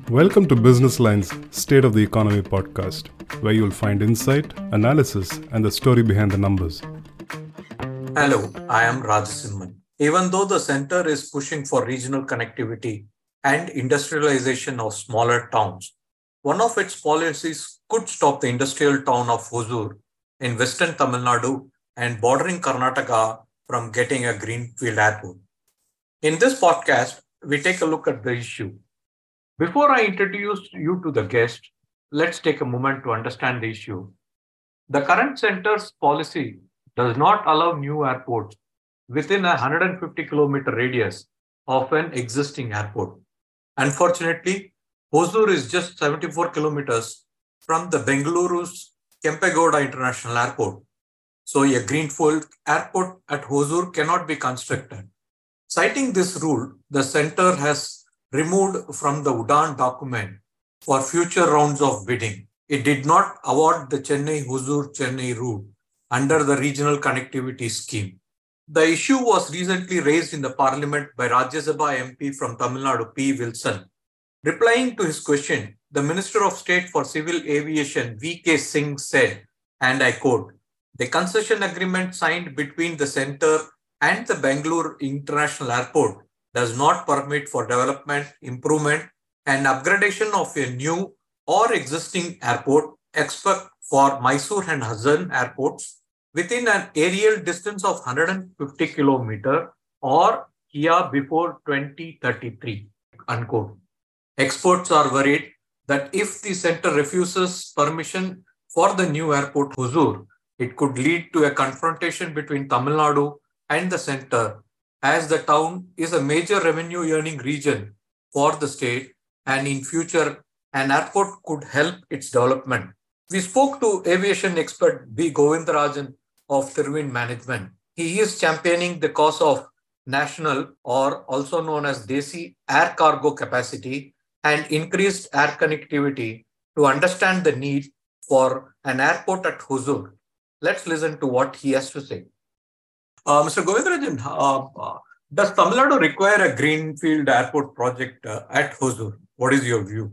Welcome to Business Line's State of the Economy podcast, where you'll find insight, analysis, and the story behind the numbers. Hello, I am Rajasimhan. Even though the center is pushing for regional connectivity and industrialization of smaller towns, one of its policies could stop the industrial town of Hosur in western Tamil Nadu and bordering Karnataka from getting a greenfield airport. In this podcast, we take a look at the issue. Before I introduce you to the guest, let's take a moment to understand the issue. The current center's policy does not allow new airports within a 150-kilometer radius of an existing airport. Unfortunately, Hosur is just 74 kilometers from the Bengaluru's Kempegowda International Airport. So a greenfield airport at Hosur cannot be constructed. Citing this rule, the center has removed from the UDAN document for future rounds of bidding. It did not award the Chennai-Hosur-Chennai route under the regional connectivity scheme. The issue was recently raised in the parliament by Rajya Sabha MP from Tamil Nadu, P. Wilson. Replying to his question, the Minister of State for Civil Aviation, V.K. Singh said, and I quote, "The concession agreement signed between the centre and the Bangalore International Airport does not permit for development, improvement, and upgradation of a new or existing airport, except for Mysore and Hassan airports, within an aerial distance of 150 km or here before 2033, unquote. Experts are worried that if the center refuses permission for the new airport Hosur, it could lead to a confrontation between Tamil Nadu and the center, as the town is a major revenue earning region for the state, and in future, an airport could help its development. We spoke to aviation expert B. Govindarajan of Tirwin Management. He is championing the cause of national, or also known as Desi, air cargo capacity and increased air connectivity to understand the need for an airport at Hosur. Let's listen to what he has to say. Mr. Govindarajan, does Tamil Nadu require a greenfield airport project at Hosur? What is your view?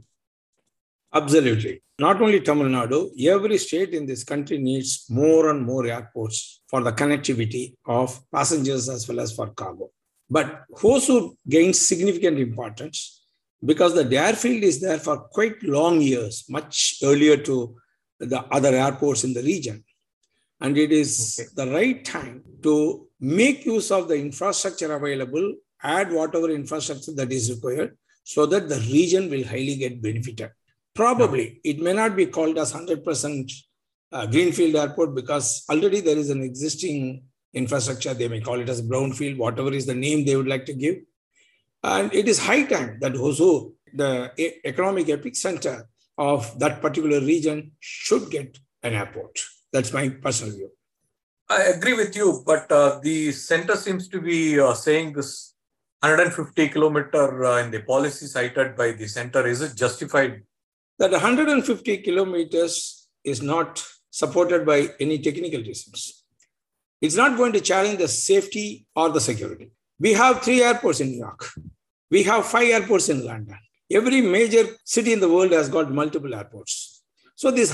Absolutely. Not only Tamil Nadu, every state in this country needs more and more airports for the connectivity of passengers as well as for cargo. But Hosur gains significant importance because the airfield is there for quite long years, much earlier to the other airports in the region. And it is the right time to make use of the infrastructure available, add whatever infrastructure that is required, so that the region will highly get benefited. Probably, it may not be called as 100% greenfield airport because already there is an existing infrastructure. They may call it as brownfield, whatever is the name they would like to give. And it is high time that Hosur, the economic epicenter of that particular region, should get an airport. That's my personal view. I agree with you, but the center seems to be saying this 150 kilometer in the policy cited by the center. Is it justified? That 150 kilometers is not supported by any technical reasons. It's not going to challenge the safety or the security. We have 3 airports in New York. We have 5 airports in London. Every major city in the world has got multiple airports. So this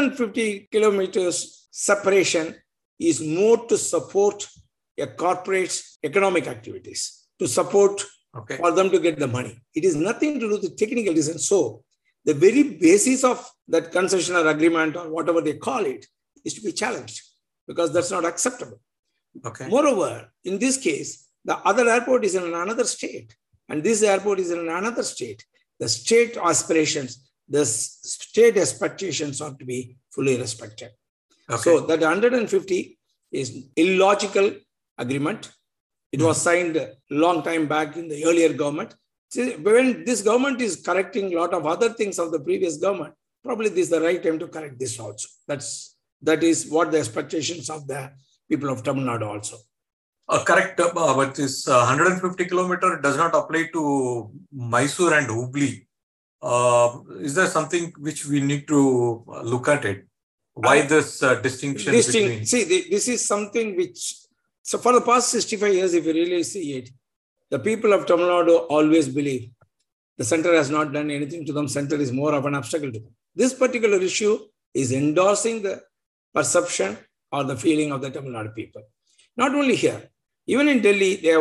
150 kilometers separation is more to support a corporate's economic activities, to support for them to get the money. It is nothing to do with technical reasons. So the very basis of that concessionaire agreement or whatever they call it is to be challenged because that's not acceptable. Moreover, in this case, the other airport is in another state and this airport is in another state. The state aspirations, the state expectations are to be fully respected. So that 150 is illogical agreement. It was signed a long time back in the earlier government. See, when this government is correcting a lot of other things of the previous government, probably this is the right time to correct this also. That is what the expectations of the people of Tamil Nadu also. Correct, but this 150 kilometer does not apply to Mysore and Hubli. Is there something which we need to look at it? Why this distinction? This is something which, so for the past 65 years, if you really see it, the people of Tamil Nadu always believe the center has not done anything to them. Center is more of an obstacle to them. This particular issue is endorsing the perception or the feeling of the Tamil Nadu people. Not only here, even in Delhi, they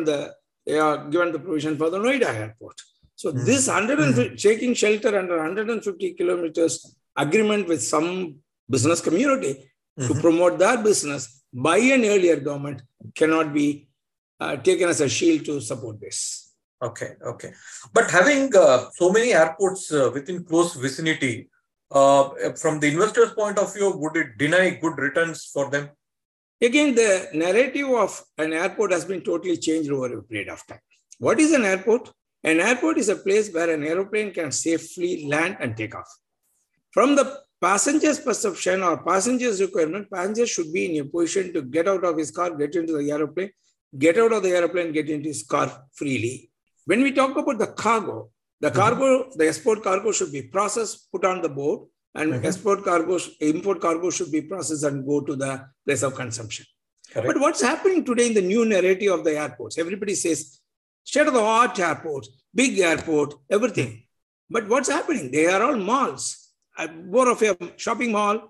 are given the provision for the Noida airport. So this taking shelter under 150 kilometers agreement with some business community to promote their business by an earlier government cannot be taken as a shield to support this. Okay. But having so many airports within close vicinity, from the investor's point of view, would it deny good returns for them? Again, the narrative of an airport has been totally changed over a period of time. What is an airport? An airport is a place where an aeroplane can safely land and take off. From the passenger's perception or passenger's requirement, passenger should be in a position to get out of his car, get into the aeroplane, get out of the aeroplane, get into his car freely. When we talk about the cargo, the export cargo should be processed, put on the boat, and import cargo should be processed and go to the place of consumption. Correct. But what's happening today in the new narrative of the airports? Everybody says, state-of-the-art airports, big airport, everything. But what's happening? They are all malls, more of a shopping mall,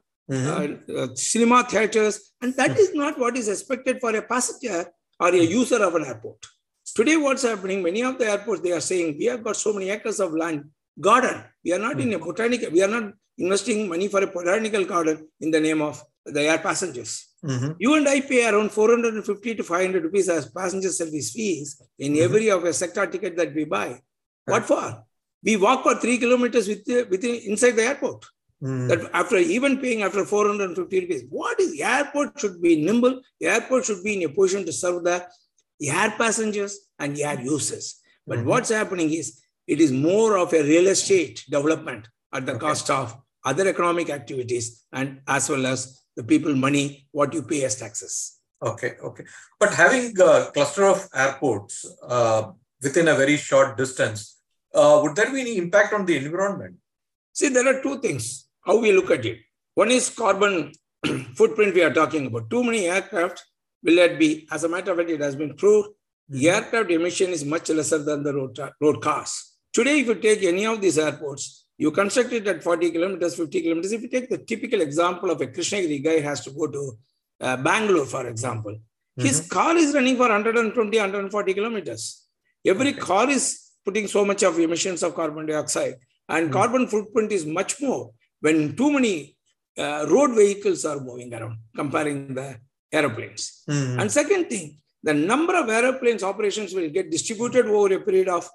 cinema theaters, and that is not what is expected for a passenger or a user of an airport. Today, what's happening? Many of the airports, they are saying, we have got so many acres of land, garden. We are not in a botanical, we are not investing money for a botanical garden in the name of the air passengers. You and I pay around 450 to 500 rupees as passenger service fees in every of a sector ticket that we buy. What for? We walk for 3 kilometers inside the airport. That after even paying after 450 rupees, what is the airport should be nimble. The airport should be in a position to serve the air passengers and air users. But what's happening is it is more of a real estate development at the cost of other economic activities and as well as the people money, what you pay as taxes. Okay. But having a cluster of airports within a very short distance, would there be any impact on the environment? See, there are two things, how we look at it. One is carbon footprint we are talking about. Too many aircraft, will that be, as a matter of fact, it has been proved, the aircraft emission is much lesser than the road cars. Today, if you take any of these airports, you construct it at 40 kilometers, 50 kilometers. If you take the typical example of a Krishnagiri guy has to go to Bangalore, for example, his car is running for 120, 140 kilometers. Every car is putting so much of emissions of carbon dioxide, and carbon footprint is much more when too many road vehicles are moving around, comparing the aeroplanes. And second thing, the number of aeroplanes operations will get distributed over a period of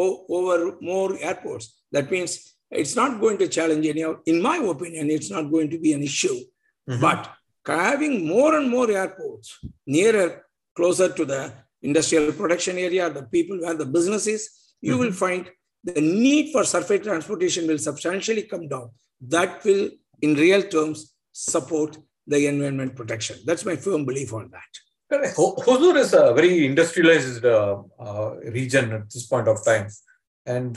over more airports. That means it's not going to challenge any, in my opinion, it's not going to be an issue. But having more and more airports nearer, closer to the industrial production area, the people where the business is, you will find the need for surface transportation will substantially come down. That will, in real terms, support the environment protection. That's my firm belief on that. Hosur is a very industrialized region at this point of time. And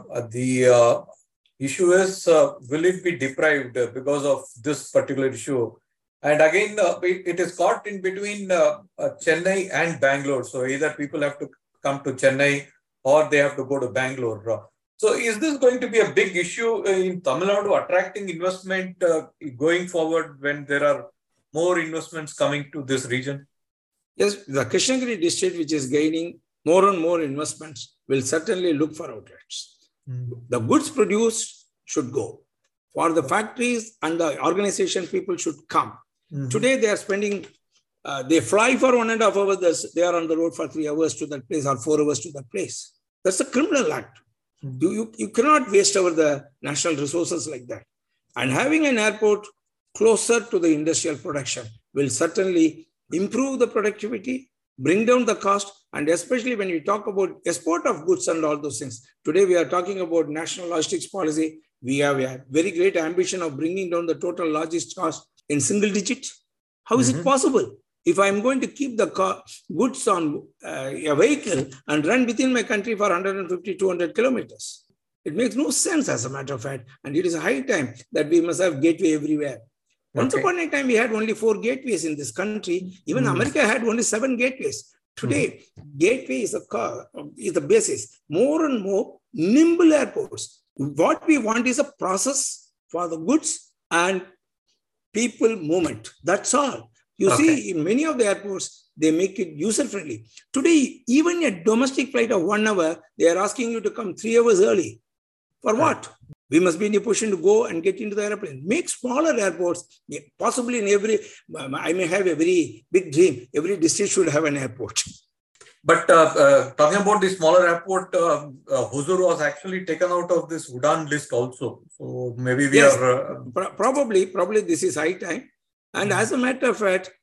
the issue is, will it be deprived because of this particular issue? And again, it is caught in between Chennai and Bangalore. So either people have to come to Chennai or they have to go to Bangalore. So is this going to be a big issue in Tamil Nadu, attracting investment going forward when there are more investments coming to this region? Yes, the Krishnagiri district, which is gaining more and more investments, will certainly look for outlets. The goods produced should go. For the factories and the organization, people should come. Today, they are spending, they fly for 1.5 hours, they are on the road for 3 hours to that place or 4 hours to that place. That's a criminal act. You cannot waste over the national resources like that. And having an airport closer to the industrial production will certainly improve the productivity, bring down the cost, and especially when you talk about export of goods and all those things. Today, we are talking about national logistics policy. We have a very great ambition of bringing down the total logistics cost in single digits. How is it possible? If I'm going to keep the goods on a vehicle and run within my country for 150, 200 kilometers, it makes no sense as a matter of fact. And it is a high time that we must have gateway everywhere. Once upon a time, we had only 4 gateways in this country. Even America had only 7 gateways. Today, gateway is the basis. More and more nimble airports. What we want is a process for the goods and people movement. That's all. You see, in many of the airports, they make it user-friendly. Today, even a domestic flight of 1 hour, they are asking you to come 3 hours early. For what? We must be in a position to go and get into the airplane. Make smaller airports. Possibly in every, I may have a very big dream. Every district should have an airport. But talking about the smaller airport, Hosur was actually taken out of this UDAN list also. So maybe we are... Probably this is high time. And as a matter of fact,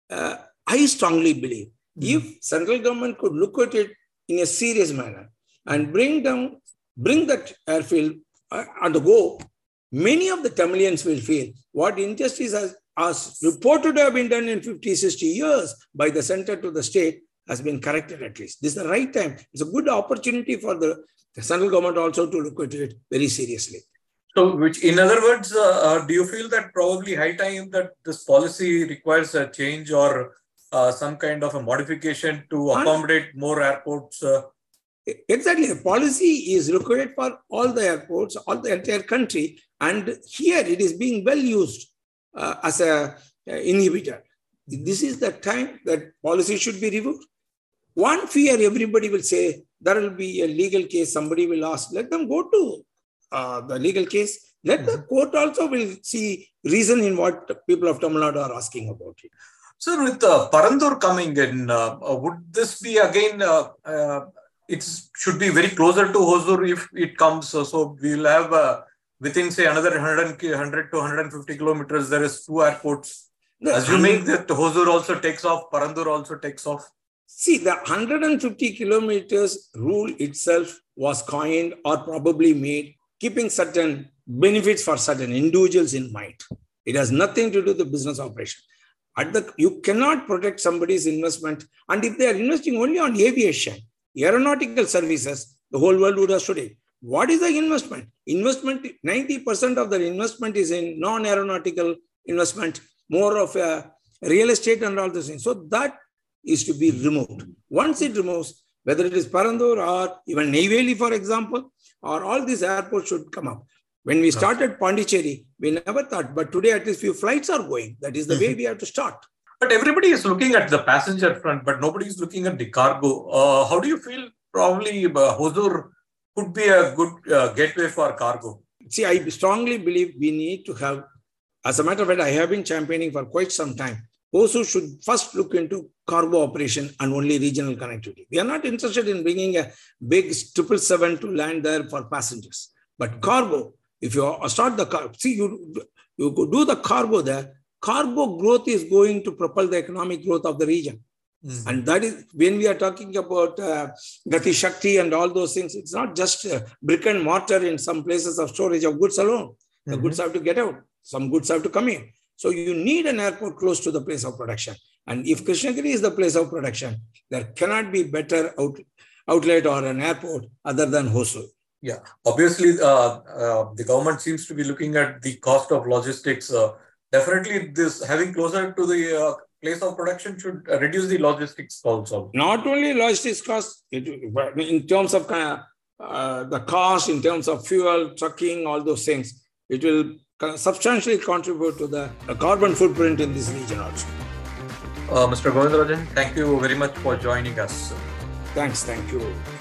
I strongly believe if central government could look at it in a serious manner and bring that airfield on the go, many of the Tamilians will feel what injustice has reported to have been done in 50, 60 years by the center to the state has been corrected at least. This is the right time. It's a good opportunity for the central government also to look at it very seriously. So, which in other words, do you feel that probably high time that this policy requires a change or some kind of a modification to accommodate more airports? Exactly. The policy is required for all the airports, all the entire country. And here it is being well used as an inhibitor. This is the time that policy should be reviewed. One fear everybody will say, there will be a legal case, somebody will ask, let them go to the legal case. Let the court also will see reason in what people of Tamil Nadu are asking about it. So with Parandur coming in, would this be again, it should be very closer to Hosur if it comes. So we will have within say another 100 to 150 kilometers, there is 2 airports. Assuming that Hosur also takes off, Parandur also takes off. See, the 150 kilometers rule itself was coined or probably made, keeping certain benefits for certain individuals in mind. It has nothing to do with the business operation. You cannot protect somebody's investment. And if they are investing only on aviation, aeronautical services, the whole world would have studied. What is the investment? 90% of the investment is in non-aeronautical investment, more of a real estate and all those things. So that is to be removed. Once it removes, whether it is Parandur or even Neyveli, for example, or all these airports should come up. When we started Pondicherry, we never thought, but today at least few flights are going. That is the way we have to start. But everybody is looking at the passenger front, but nobody is looking at the cargo. How do you feel probably Hosur could be a good gateway for cargo? See, I strongly believe we need to have, as a matter of fact, I have been championing for quite some time. Hosur should first look into cargo operation and only regional connectivity. We are not interested in bringing a big 777 to land there for passengers. But cargo, if you start the car, see, you do the cargo there, cargo growth is going to propel the economic growth of the region. And that is when we are talking about Gati Shakti and all those things, it's not just brick and mortar in some places of storage of goods alone. The goods have to get out. Some goods have to come in. So you need an airport close to the place of production. And if Krishnagiri is the place of production, there cannot be better outlet or an airport other than Hosur. Yeah, obviously the government seems to be looking at the cost of logistics. Definitely this having closer to the place of production should reduce the logistics also. Not only logistics costs, in terms of the cost, in terms of fuel, trucking, all those things, it will substantially contribute to the carbon footprint in this region also. Mr. Govindarajan, thank you very much for joining us. Thanks, thank you.